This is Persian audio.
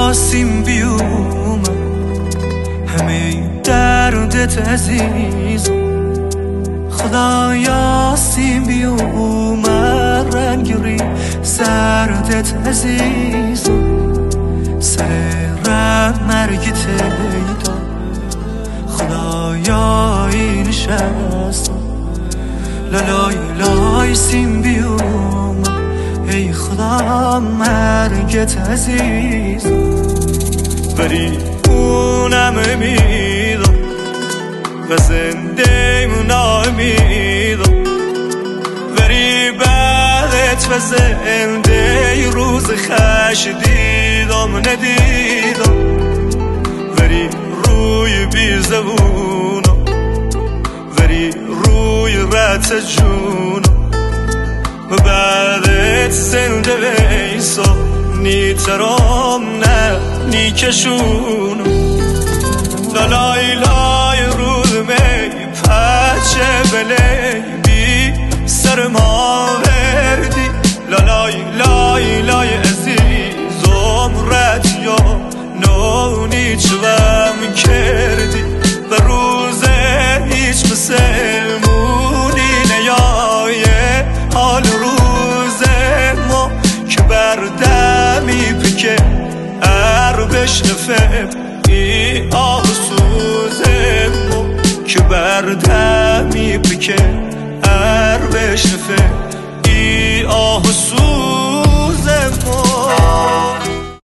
سیم بیومم همه دردت عزیزم خدایا سیم بیومم رنگری سردت عزیزم سر مرگت ایدا خدایا این نشستم لالای لای سیم بیومم ای خدا مرگت عزیز ولی اونم امیدم و زنده من امیدم ولی بعدت و زنده روز خش دیدم ندیدم ولی روی بی زبونم ولی روی رت جونم و بعدت زنده بیسا نیترام نه نیکشونم لالای لای رود می پچه بلی بی سر ما وردی لالای لای لای عزیزم رد یا نونی چوام کردی و روز هیچ مسلمونی نیایه حال روز ما که بردمی پکه بشنفه ای آه سوز ما که بردمی پکه بشنفه